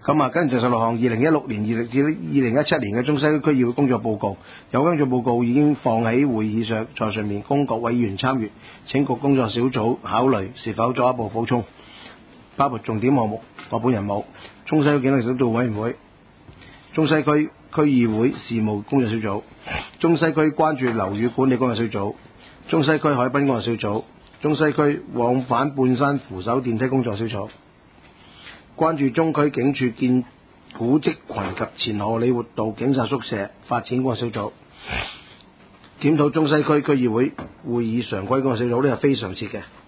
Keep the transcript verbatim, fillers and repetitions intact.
咁啊，跟住十六項二零一六年二零至二零一七年嘅中西區區議會工作報告，有關嘅報告已經放喺會議上，在上面供各位議員參閱。請各工作小組考慮是否作一步補充，包括重點項目。我本人冇。中西區警力小組委員會、中西區區議會事務工作小組、中西區關注樓宇管理工作小組、中西區海濱工作小組、中西區往返半山扶手電梯工作小組。關注中區警署建古蹟群及前荷里活道警察宿舍發展工作小組，檢討中西區區議會會議常規工作小組，呢係非常設嘅。